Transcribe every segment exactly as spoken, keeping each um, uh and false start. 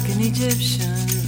like an Egyptian.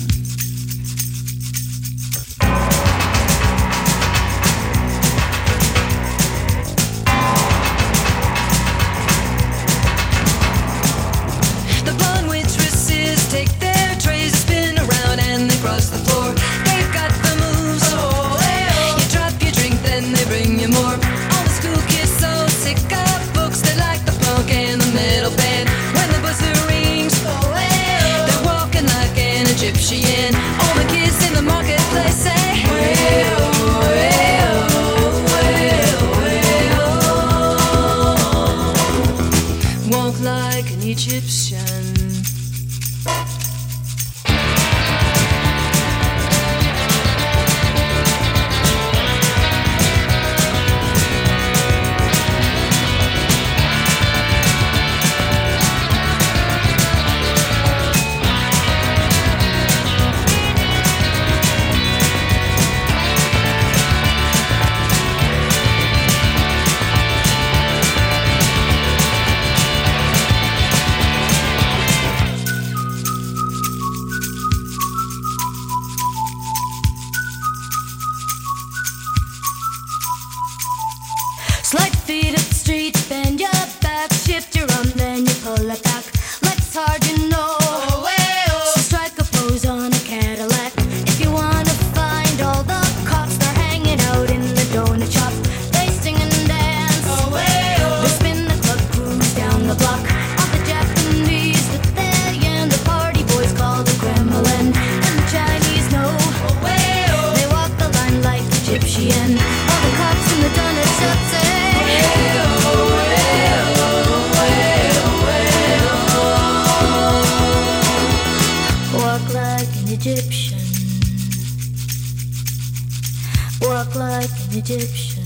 Egyptian. All the kids in the marketplace say, way-oh, way-oh, way-oh, way-oh. Walk like an Egyptian. Slight feet up the street, bend your back, shift your arm, then you pull it back. Legs hard, you know. Oh, hey, oh. So strike a pose on a Cadillac. If you wanna find all the cops, they're hanging out in the donut shop. They sing and dance. Oh, hey, oh. They spin the club, cruise down the block. All the Japanese with their yen, the party boys call the Kremlin, and the Chinese know. Oh, hey, oh. They walk the line like Egyptian. All the cops in the donut shop say, Egyptian. Walk like an Egyptian.